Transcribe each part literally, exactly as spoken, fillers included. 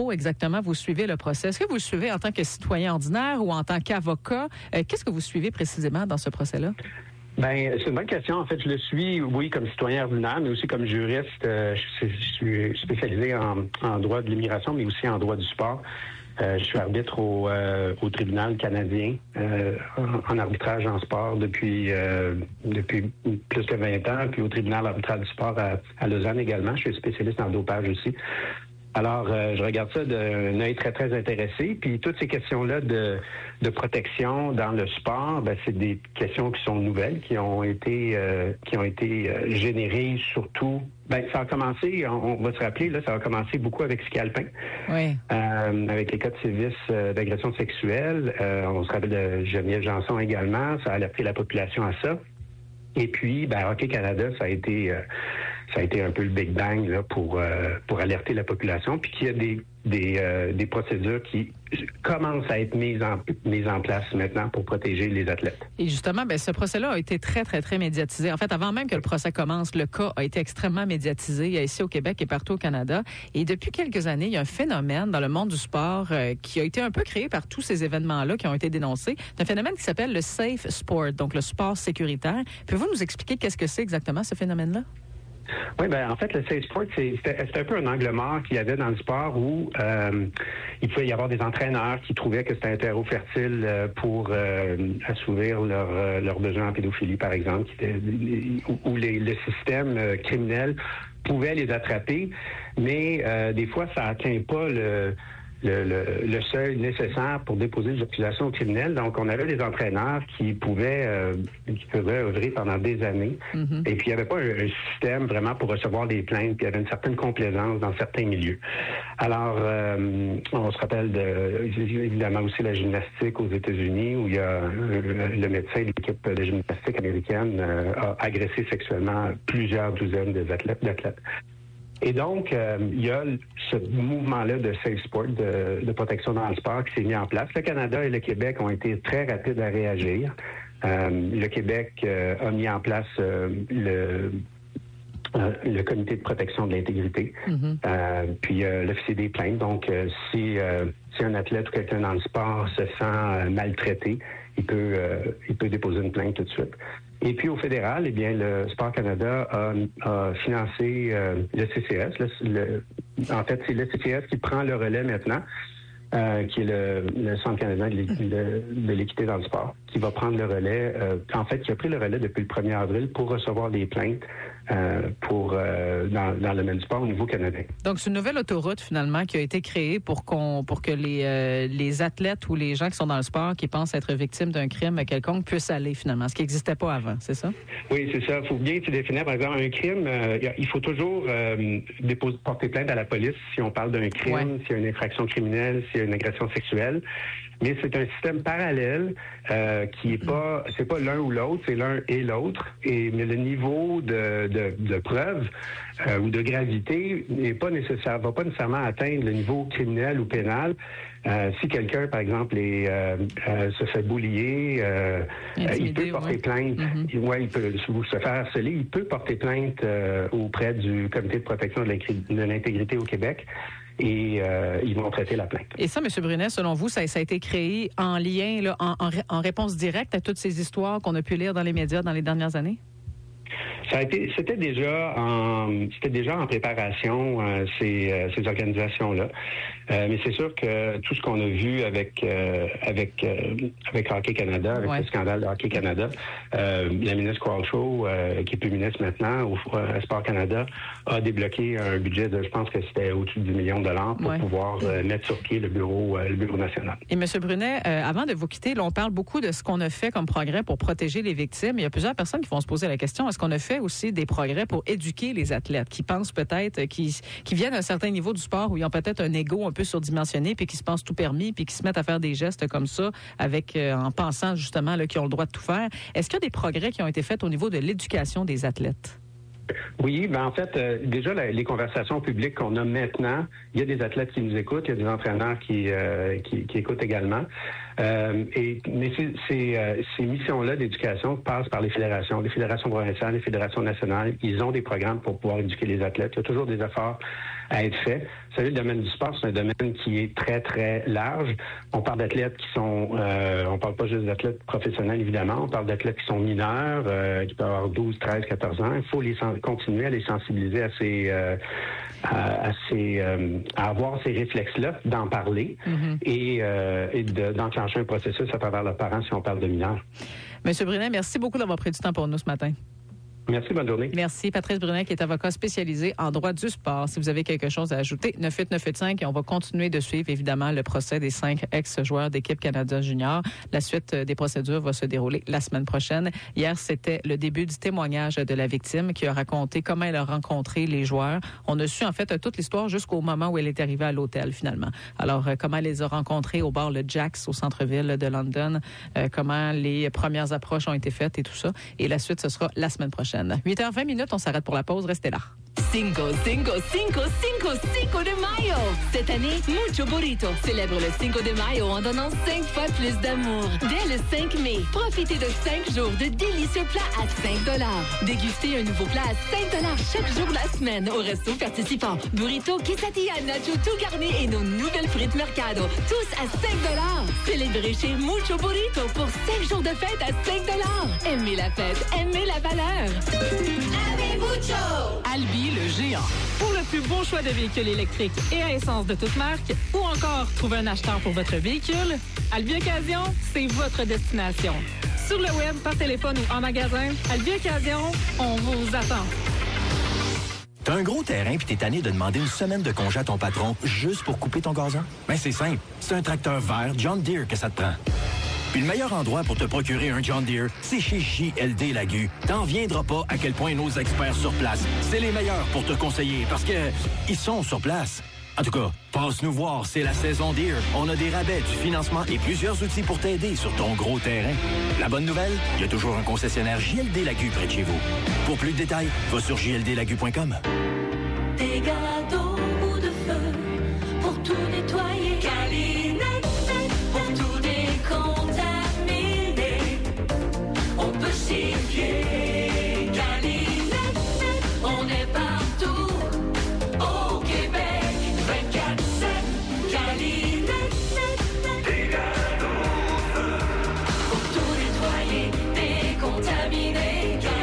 dépôt exactement vous suivez le procès? Est-ce que vous le suivez en tant que citoyen ordinaire ou en tant qu'avocat? Euh, qu'est-ce que vous suivez précisément dans ce procès-là? Ben, c'est une bonne question. En fait, je le suis, oui, comme citoyen ordinaire, mais aussi comme juriste. Euh, je, je suis spécialisé en, en droit de l'immigration, mais aussi en droit du sport. Euh, je suis arbitre au, euh, au tribunal canadien euh, en, en arbitrage en sport depuis euh, depuis plus que vingt ans, puis au tribunal arbitral du sport à, à Lausanne également. Je suis spécialiste en dopage aussi. Alors, euh, je regarde ça d'un œil très, très intéressé. Puis toutes ces questions-là de, de protection dans le sport, ben, c'est des questions qui sont nouvelles, qui ont été euh, qui ont été euh, générées surtout. Ben, ça a commencé, on, on va se rappeler, là, ça a commencé beaucoup avec Ski Alpin. Oui. Euh, avec les cas de sévices euh, d'agression sexuelle. Euh, on se rappelle de Geneviève Janson également. Ça a alerté la population à ça. Et puis, ben, Hockey Canada, ça a été euh, ça a été un peu le Big Bang là, pour euh, pour alerter la population, puis qu'il y a des des, euh, des procédures qui commencent à être mises en mises en place maintenant pour protéger les athlètes. Et justement, ben ce procès-là a été très très très médiatisé. En fait, avant même que le procès commence, le cas a été extrêmement médiatisé ici au Québec et partout au Canada. Et depuis quelques années, il y a un phénomène dans le monde du sport euh, qui a été un peu créé par tous ces événements-là qui ont été dénoncés. C'est un phénomène qui s'appelle le safe sport, donc le sport sécuritaire. Pouvez-vous nous expliquer qu'est-ce que c'est exactement ce phénomène-là? Oui, ben en fait, le safe sport, c'est, c'était, c'était un peu un angle mort qu'il y avait dans le sport où euh, il pouvait y avoir des entraîneurs qui trouvaient que c'était un terreau fertile euh, pour euh, assouvir leurs euh, leurs besoins en pédophilie, par exemple, qui était, où, où les, le système euh, criminel pouvait les attraper, mais euh, des fois, ça n'atteint pas le Le, le, le seuil nécessaire pour déposer des accusations criminelles. Donc, on avait des entraîneurs qui pouvaient euh, qui pouvaient œuvrer pendant des années. Mm-hmm. Et puis, il n'y avait pas un, un système vraiment pour recevoir des plaintes. Puis, il y avait une certaine complaisance dans certains milieux. Alors, euh, on se rappelle de, évidemment aussi la gymnastique aux États-Unis, où il y a euh, le médecin de l'équipe de gymnastique américaine euh, a agressé sexuellement plusieurs douzaines des athlètes, d'athlètes. Et donc, euh, il y a ce mouvement-là de safe sport, de, de protection dans le sport qui s'est mis en place. Le Canada et le Québec ont été très rapides à réagir. Euh, le Québec euh, a mis en place euh, le, euh, le comité de protection de l'intégrité, mm-hmm. euh, puis euh, l'officier des plaintes. Donc, euh, si, euh, si un athlète ou quelqu'un dans le sport se sent euh, maltraité, il peut, euh, il peut déposer une plainte tout de suite. Et puis au fédéral, eh bien, le Sport Canada a, a financé euh, le C C S. Le, le, en fait, c'est le C C S qui prend le relais maintenant, euh, qui est le, le Centre canadien de, de l'équité dans le sport, qui va prendre le relais, euh, en fait, qui a pris le relais depuis le premier avril pour recevoir des plaintes euh, pour euh, dans, dans le domaine du sport au niveau canadien. Donc, c'est une nouvelle autoroute, finalement, qui a été créée pour qu'on pour que les, euh, les athlètes ou les gens qui sont dans le sport, qui pensent être victimes d'un crime quelconque, puissent aller, finalement, ce qui n'existait pas avant, c'est ça? Oui, c'est ça. Il faut bien définir, par exemple, un crime. Euh, il faut toujours euh, déposer, porter plainte à la police si on parle d'un crime, ouais. S'il y a une infraction criminelle, s'il y a une agression sexuelle. Mais c'est un système parallèle euh, qui est pas, c'est pas l'un ou l'autre, c'est l'un et l'autre. Et mais le niveau de de, de preuve euh, ou de gravité n'est pas nécessaire, va pas nécessairement atteindre le niveau criminel ou pénal. Euh, si quelqu'un, par exemple, est, euh, euh, se fait boulier, euh, il peut porter ouais. plainte. Mm-hmm. Ouais, il peut se faire harceler. Il peut porter plainte euh, auprès du Comité de protection de l'intégrité au Québec. Et euh, ils vont traiter la plainte. Et ça, M. Brunet, selon vous, ça, ça a été créé en lien, là, en, en, en réponse directe à toutes ces histoires qu'on a pu lire dans les médias dans les dernières années? Ça a été, c'était déjà en, c'était déjà en préparation euh, ces, euh, ces organisations-là. Euh, mais c'est sûr que tout ce qu'on a vu avec euh, avec euh, avec Hockey Canada, avec ouais. le scandale de Hockey Canada, euh, la ministre Qualtrough, euh, qui est plus ministre maintenant au euh, Sport Canada, a débloqué un budget de, je pense que c'était au-dessus de dix millions de dollars pour ouais. pouvoir euh, mettre sur pied le bureau euh, le bureau national. Et M. Brunet, euh, avant de vous quitter, là, on parle beaucoup de ce qu'on a fait comme progrès pour protéger les victimes. Il y a plusieurs personnes qui vont se poser la question, est-ce qu'on a fait aussi des progrès pour éduquer les athlètes qui pensent peut-être, qui, qui viennent à un certain niveau du sport où ils ont peut-être un ego un peu surdimensionné puis qui se pensent tout permis puis qui se mettent à faire des gestes comme ça avec euh, en pensant justement là, qu'ils ont le droit de tout faire. Est-ce qu'il y a des progrès qui ont été faits au niveau de l'éducation des athlètes? Oui, ben en fait, euh, déjà la, les conversations publiques qu'on a maintenant, il y a des athlètes qui nous écoutent, il y a des entraîneurs qui euh, qui, qui écoutent également. Euh, et mais ces, ces, euh, ces missions-là d'éducation passent par les fédérations, les fédérations provinciales, les fédérations nationales. Ils ont des programmes pour pouvoir éduquer les athlètes. Il y a toujours des efforts à être fait. Vous savez, le domaine du sport, c'est un domaine qui est très, très large. On parle d'athlètes qui sont, euh, on parle pas juste d'athlètes professionnels, évidemment, on parle d'athlètes qui sont mineurs, euh, qui peuvent avoir douze, treize, quatorze ans. Il faut les continuer à les sensibiliser à ces, euh, à, à, ces, euh, à avoir ces réflexes-là, d'en parler mm-hmm. et, euh, et de, d'enclencher un processus à travers leurs parents si on parle de mineurs. Monsieur Brunet, merci beaucoup d'avoir pris du temps pour nous ce matin. Merci, bonne journée. Merci. Patrice Brunet, qui est avocat spécialisé en droit du sport. Si vous avez quelque chose à ajouter, neuf huit neuf huit cinq et on va continuer de suivre, évidemment, le procès des cinq ex-joueurs d'équipe Canada Junior. La suite des procédures va se dérouler la semaine prochaine. Hier, c'était le début du témoignage de la victime qui a raconté comment elle a rencontré les joueurs. On a su, en fait, toute l'histoire jusqu'au moment où elle est arrivée à l'hôtel, finalement. Alors, euh, comment elle les a rencontrés au bar le Jack's au centre-ville de London, euh, comment les premières approches ont été faites et tout ça. Et la suite, ce sera la semaine prochaine. huit heures vingt minutes, on s'arrête pour la pause. Restez là. Cinco, cinco, cinco, cinco, cinco de Mayo. Cette année, Mucho Burrito célèbre le Cinco de Mayo en donnant cinq fois plus d'amour. Dès le cinq mai, profitez de cinq jours de délicieux plats à cinq dollars. Dégustez un nouveau plat à cinq dollars chaque jour de la semaine au resto participant. Burrito, quesadilla, nacho, tout garni et nos nouvelles frites Mercado. Tous à cinq dollars. Célébrez chez Mucho Burrito pour cinq jours de fête à cinq dollars. Aimez la fête, aimez la valeur. Ave Mucho! Albi, le géant. Pour le plus beau choix de véhicules électriques et à essence de toute marque, ou encore trouver un acheteur pour votre véhicule, Albi Occasion, c'est votre destination. Sur le web, par téléphone ou en magasin, Albi Occasion, on vous attend. T'as un gros terrain puis t'es tanné de demander une semaine de congé à ton patron juste pour couper ton gazon? Ben c'est simple, c'est un tracteur vert John Deere que ça te prend. Puis le meilleur endroit pour te procurer un John Deere, c'est chez J L D Lagu. T'en viendras pas à quel point nos experts sur place, c'est les meilleurs pour te conseiller parce que ils sont sur place. En tout cas, passe nous voir, c'est la saison Deere. On a des rabais, du financement et plusieurs outils pour t'aider sur ton gros terrain. La bonne nouvelle, il y a toujours un concessionnaire J L D Lagu près de chez vous. Pour plus de détails, va sur j l d lagu point com. Dégâts d'eau ou de feu, pour tout nettoyer. Calinette, pour tout décontaminer. On peut s'y fier. Calinette, on est partout. Au Québec, vingt-quatre sept. Calinette, dégâts d'eau ou feu, pour tout nettoyer, décontaminer.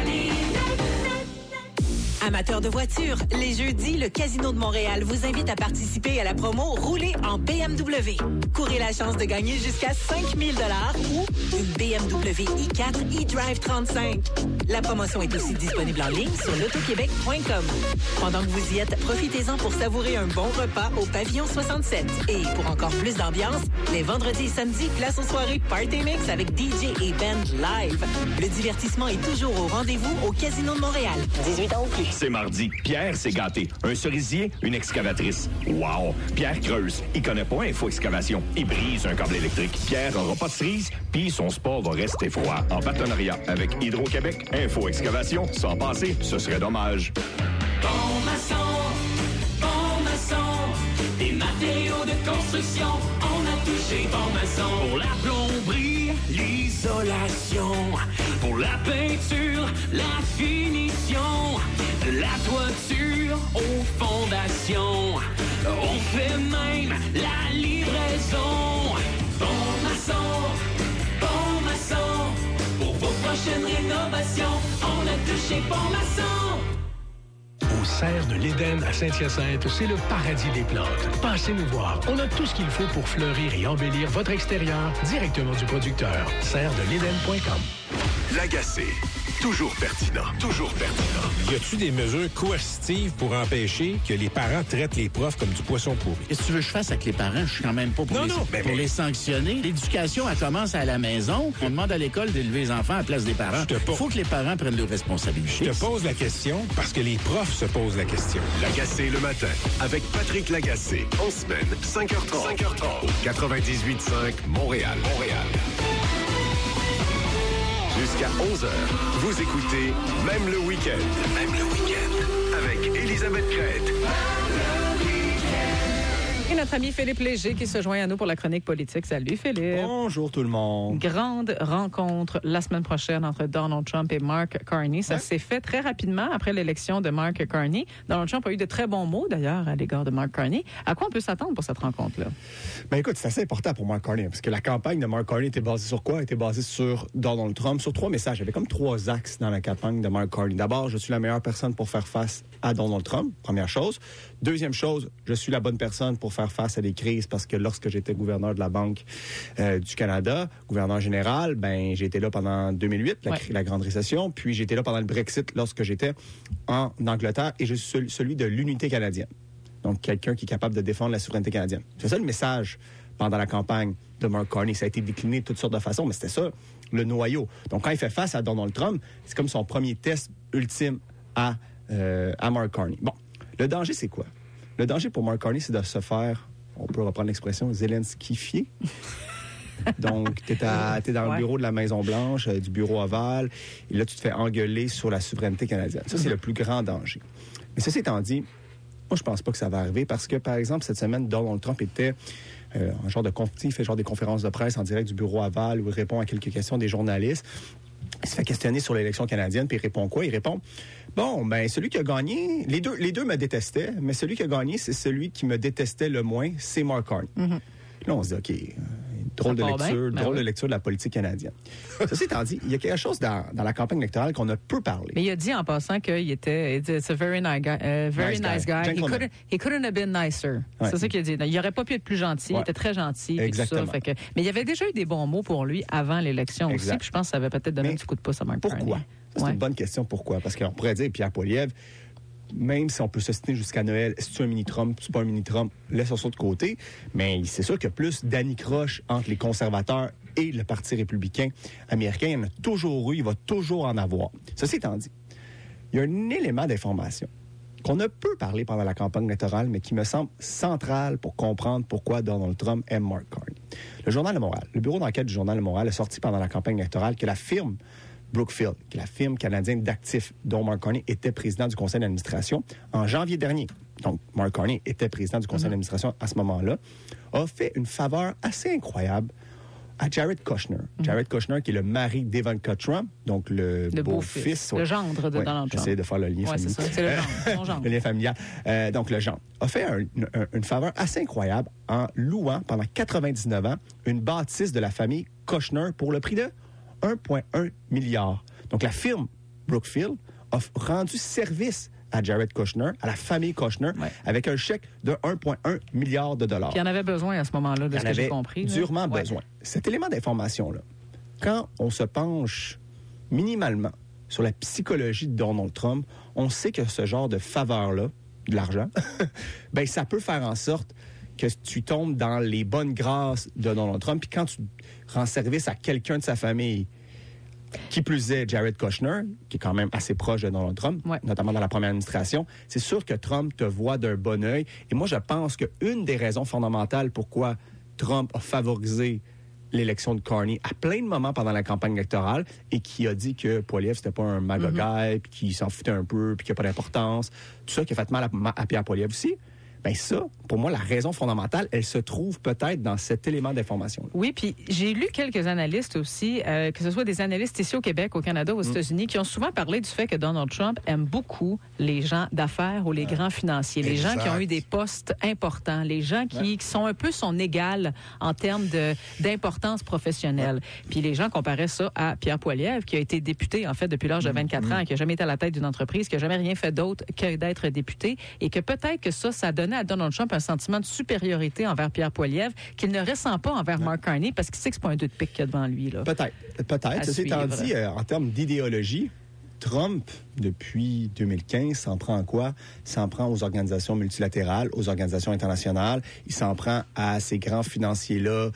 Amateurs de voitures, les jeudis, le Casino de Montréal vous invite à participer à la promo Rouler en B M W. Courez la chance de gagner jusqu'à cinq mille dollars ou une B M W i quatre e-Drive trente-cinq. La promotion est aussi disponible en ligne sur l'auto québec point com. Pendant que vous y êtes, profitez-en pour savourer un bon repas au Pavillon soixante-sept. Et pour encore plus d'ambiance, les vendredis et samedis, place aux soirées Party Mix avec D J et band live. Le divertissement est toujours au rendez-vous au Casino de Montréal. dix-huit ans ou plus. C'est mardi. Pierre s'est gâté. Un cerisier, une excavatrice. Wow! Pierre creuse. Il connaît pas Info Excavation. Il brise un câble électrique. Pierre aura pas de cerise, puis son sport va rester froid. En partenariat avec Hydro-Québec, Info Excavation, sans passer, ce serait dommage. Bon maçon, bon maçon, des matériaux de construction, on a touché bon maçon. Pour la plomberie, l'isolation, pour la peinture, la finition, de la toiture aux fondations, on fait même la livraison. Bon maçon, bon maçon, pour vos prochaines rénovations, on a touché bon maçon. Au Serre de l'Éden à Saint-Hyacinthe, c'est le paradis des plantes. Passez nous voir. On a tout ce qu'il faut pour fleurir et embellir votre extérieur directement du producteur. serre de l'éden point com. L'Agacé. Toujours pertinent. Toujours pertinent. Y a-tu des mesures coercitives pour empêcher que les parents traitent les profs comme du poisson pourri? Qu'est-ce que tu veux que je fasse avec les parents? Je suis quand même pas pour, non, les, non, pour mais... les sanctionner. L'éducation, elle commence à la maison. On demande à l'école d'élever les enfants à la place des parents. Il po... faut que les parents prennent leurs responsabilités. Je te pose la question parce que les profs se posent la question. L'Agacé le matin avec Patrick Lagacé. En semaine, cinq heures trente. cinq heures trente. Au quatre-vingt-dix-huit virgule cinq Montréal. Montréal. Jusqu'à onze heures, vous écoutez Même le week-end. Même le week-end. Avec Elisabeth Crête. Et notre ami Philippe Léger qui se joint à nous pour la chronique politique. Salut Philippe. Bonjour tout le monde. Grande rencontre la semaine prochaine entre Donald Trump et Mark Carney. Ça ouais. s'est fait très rapidement après l'élection de Mark Carney. Donald Trump a eu de très bons mots d'ailleurs à l'égard de Mark Carney. À quoi on peut s'attendre pour cette rencontre-là? Ben écoute, c'est assez important pour Mark Carney parce que la campagne de Mark Carney était basée sur quoi? Elle était basée sur Donald Trump, sur trois messages. Il y avait comme trois axes dans la campagne de Mark Carney. D'abord, je suis la meilleure personne pour faire face à Donald Trump, première chose. Deuxième chose, je suis la bonne personne pour faire face à des crises parce que lorsque j'étais gouverneur de la Banque euh, du Canada, gouverneur général, ben j'ai été là pendant deux mille huit, la, ouais. la grande récession, puis j'ai été là pendant le Brexit lorsque j'étais en Angleterre et je suis celui de l'unité canadienne. Donc, quelqu'un qui est capable de défendre la souveraineté canadienne. C'est ça le message pendant la campagne de Mark Carney. Ça a été décliné de toutes sortes de façons, mais c'était ça le noyau. Donc, quand il fait face à Donald Trump, c'est comme son premier test ultime à, euh, à Mark Carney. Bon, le danger, c'est quoi? Le danger pour Mark Carney, c'est de se faire, on peut reprendre l'expression, Zelenskyfier. Donc, tu es dans ouais. le bureau de la Maison-Blanche, euh, du bureau ovale, et là, tu te fais engueuler sur la souveraineté canadienne. Ça, c'est mm-hmm. le plus grand danger. Mais ceci étant dit, moi, je pense pas que ça va arriver parce que, par exemple, cette semaine, Donald Trump était euh, un genre de il fait genre des conférences de presse en direct du bureau aval où il répond à quelques questions des journalistes. Il se fait questionner sur l'élection canadienne, puis il répond quoi? Il répond, bon, ben celui qui a gagné, les deux, les deux me détestaient, mais celui qui a gagné, c'est celui qui me détestait le moins, c'est Mark Carney. Mm-hmm. Là, on se dit, OK, drôle de lecture, ben drôle oui. de lecture de la politique canadienne. Ceci étant dit, il y a quelque chose dans, dans la campagne électorale qu'on a peu parlé. Mais il a dit en passant qu'il était, it's a very nice guy, uh, very nice, nice guy. He couldn't, he couldn't have been nicer. Ouais. C'est ça qu'il a dit. Il n'aurait pas pu être plus gentil. Ouais. Il était très gentil. Exactement. Tout ça, fait que, mais il y avait déjà eu des bons mots pour lui avant l'élection aussi. Puis je pense que ça avait peut-être donné mais un petit coup de pouce à Mark Carney. Pourquoi? Ça, c'est ouais. une bonne question. Pourquoi? Parce qu'on pourrait dire, Pierre Poilievre, même si on peut se citer jusqu'à Noël, est-ce que c'est un mini-Trump, c'est pas un mini-Trump, laisse ça de côté. Mais c'est sûr qu'il y a plus d'anicroche entre les conservateurs et le Parti républicain américain. Il y en a toujours eu, il va toujours en avoir. Ceci étant dit, il y a un élément d'information qu'on a peu parlé pendant la campagne électorale, mais qui me semble central pour comprendre pourquoi Donald Trump aime Mark Carney. Le Journal de Montréal, le bureau d'enquête du Journal de Montréal a sorti pendant la campagne électorale que la firme Brookfield, qui est la firme canadienne d'actifs dont Mark Carney était président du conseil d'administration en janvier dernier. Donc, Mark Carney était président du conseil mm-hmm. d'administration à ce moment-là, a fait une faveur assez incroyable à Jared Kushner. Mm-hmm. Jared Kushner, qui est le mari d'Ivanka Trump, donc le, le beau-fils. Beau ouais. Le gendre de ouais, Donald Trump. J'essaie de faire le lien ouais, familial. C'est ça, c'est le gendre, son gendre. Le lien familial. Euh, donc, le gendre. A fait un, un, une faveur assez incroyable en louant pendant quatre-vingt-dix-neuf ans une bâtisse de la famille Kushner pour le prix de un virgule un milliard. Donc, la firme Brookfield a rendu service à Jared Kushner, à la famille Kushner, ouais. avec un chèque de un virgule un milliard de dollars. Puis il en avait besoin à ce moment-là, de il ce que j'ai compris. Durement là. besoin. Ouais. Cet élément d'information-là, quand on se penche minimalement sur la psychologie de Donald Trump, on sait que ce genre de faveur-là, de l'argent, ben ça peut faire en sorte que tu tombes dans les bonnes grâces de Donald Trump. Puis quand tu rends service à quelqu'un de sa famille, qui plus est Jared Kushner, qui est quand même assez proche de Donald Trump, ouais. notamment dans la première administration, c'est sûr que Trump te voit d'un bon œil. Et moi, je pense qu'une des raisons fondamentales pourquoi Trump a favorisé l'élection de Carney à plein de moments pendant la campagne électorale et qui a dit que Poilievre, c'était pas un MAGA mm-hmm. guy, puis qu'il s'en foutait un peu, puis qu'il n'y a pas d'importance. Tout ça qui a fait mal à, à Pierre Poilievre aussi. Bien ça, pour moi, la raison fondamentale, elle se trouve peut-être dans cet élément d'information. Oui, puis j'ai lu quelques analystes aussi, euh, que ce soit des analystes ici au Québec, au Canada, aux mmh. États-Unis, qui ont souvent parlé du fait que Donald Trump aime beaucoup les gens d'affaires ou les ouais. grands financiers, les exact. gens qui ont eu des postes importants, les gens qui, ouais. qui sont un peu son égal en termes de, d'importance professionnelle. Ouais. Puis les gens comparaient ça à Pierre Poilievre, qui a été député, en fait, depuis l'âge mmh. de vingt-quatre mmh. ans, qui n'a jamais été à la tête d'une entreprise, qui n'a jamais rien fait d'autre que d'être député, et que peut-être que ça, ça donne à Donald Trump un sentiment de supériorité envers Pierre Poilievre qu'il ne ressent pas envers ouais. Mark Carney parce qu'il sait que c'est pas un deux de pique qu'il y a devant lui. Là. Peut-être. Peut-être. Ceci étant dit, euh, en termes d'idéologie, Trump, depuis deux mille quinze, s'en prend à quoi? Il s'en prend aux organisations multilatérales, aux organisations internationales. Il s'en prend à ces grands financiers-là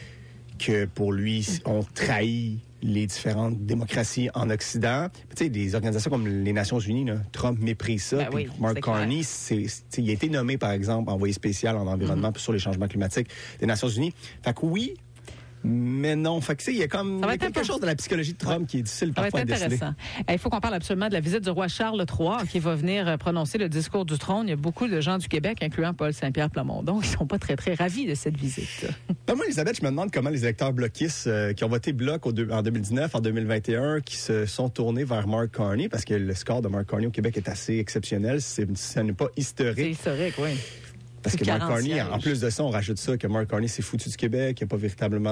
que, pour lui, ont trahi les différentes démocraties en Occident. Tu sais, des organisations comme les Nations Unies, là, Trump méprise ça. Ben oui, Mark Carney, c'est, c'est, il a été nommé, par exemple, envoyé spécial en environnement mm-hmm. sur les changements climatiques des Nations Unies. Fait que oui, Mais non, fait que, tu sais, il y a comme il y a quelque chose de la psychologie de Trump qui est difficile Ça va parfois être à déceler. intéressant. Il faut qu'on parle absolument de la visite du roi Charles trois qui va venir prononcer le discours du trône. Il y a beaucoup de gens du Québec, incluant Paul Saint-Pierre Plamondon, qui sont pas très, très ravis de cette visite. Ben moi, Elisabeth, je me demande comment les électeurs bloquistes euh, qui ont voté bloc au deux, en deux mille dix-neuf, en deux mille vingt et un, qui se sont tournés vers Mark Carney, parce que le score de Mark Carney au Québec est assez exceptionnel. C'est, ce n'est pas historique. C'est historique, oui. Parce que Mark Carney, en plus de ça, on rajoute ça, que Mark Carney s'est foutu du Québec, il n'a pas véritablement